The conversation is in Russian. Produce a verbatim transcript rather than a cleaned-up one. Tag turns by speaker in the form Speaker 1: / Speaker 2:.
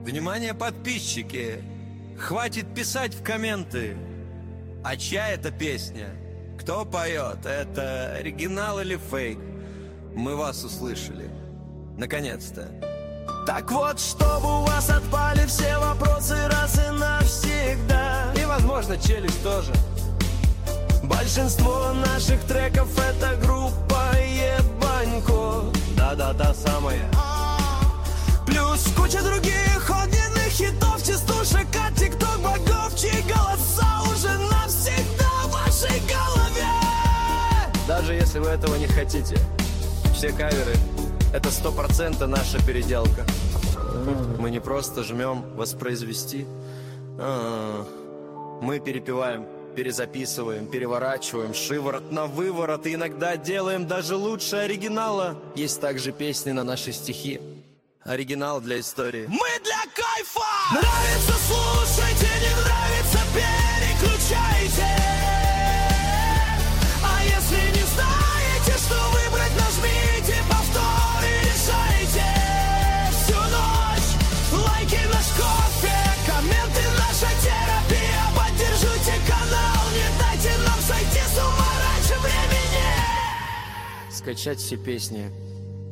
Speaker 1: Внимание, подписчики! Хватит писать в комменты. А чья это песня? Кто поет? Это оригинал или фейк? Мы вас услышали. Наконец-то.
Speaker 2: Так вот, чтобы у вас отпали все вопросы раз и навсегда.
Speaker 1: И, возможно, челюсть тоже.
Speaker 2: Большинство наших треков это группа Ебанько.
Speaker 1: Да-да-да, самая.
Speaker 2: Плюс куча других огненных хитов, частушек от тикток богов, чьи голоса уже навсегда в вашей голове.
Speaker 1: Даже если вы этого не хотите, все каверы — это сто процентов наша переделка. Мы не просто жмем воспроизвести, а-а-а. Мы перепеваем, перезаписываем, переворачиваем, шиворот на выворот, и иногда делаем даже лучше оригинала. Есть также песни на наши стихи. Оригинал для истории.
Speaker 2: Мы для кайфа! Нравится — слушайте, не нравится — переключайте. А если не знаете, что выбрать, нажмите повтор и решайте. Всю ночь лайки — наш кофе, комменты — наша терапия. Поддержите канал, не дайте нам сойти с ума раньше времени.
Speaker 1: Скачать все песни